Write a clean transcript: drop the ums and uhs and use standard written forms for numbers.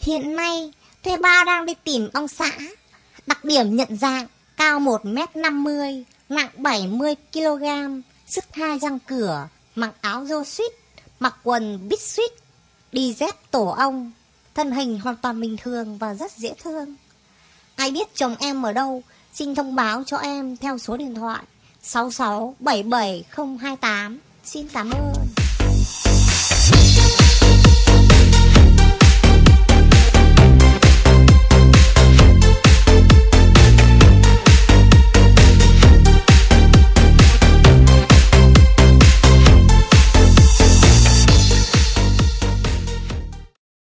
Hiện nay, thuê bao đang đi tìm ông xã. Đặc điểm nhận dạng: cao 1m50, nặng 70kg, sứt 2 răng cửa, mặc áo rô suýt, mặc quần bít suýt, đi dép tổ ong. Thân hình hoàn toàn bình thường và rất dễ thương. Ai biết chồng em ở đâu, xin thông báo cho em theo số điện thoại 6677 028. Xin cảm ơn.